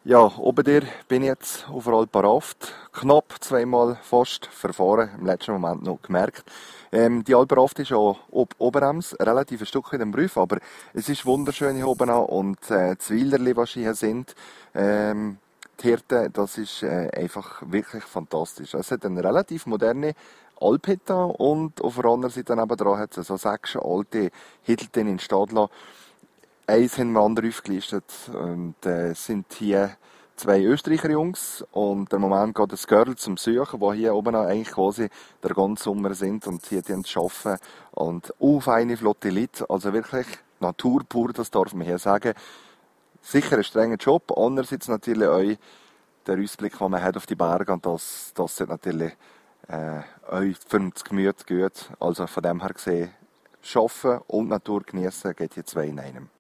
Ja, oben dir bin ich jetzt auf der Alparaft. Knapp zweimal fast verfahren, im letzten Moment noch gemerkt. Die Alparaft ist ja ob Oberems, relativ ein Stück in dem Brief, aber es ist wunderschön hier oben an und die Weilerli, die hier sind, die Hirten, das ist einfach wirklich fantastisch. Es hat eine relativ moderne Alphütte und auf der anderen Seite nebenan hat es so sechs alte Hütten in Stadler. Eins haben wir andere aufgelistet und es sind hier zwei Österreicher Jungs und im Moment geht das Girl zum Suchen, die hier oben eigentlich quasi der ganze Sommer sind und hier die arbeiten und auf eine flotte Leute, also wirklich Natur pur, das darf man hier sagen. Sicher ein strenger Job, andererseits natürlich auch der Ausblick, den man hat auf die Berge und das sind natürlich euch für das Gemüt gut. Also von dem her gesehen, arbeiten und Natur genießen geht hier zwei in einem.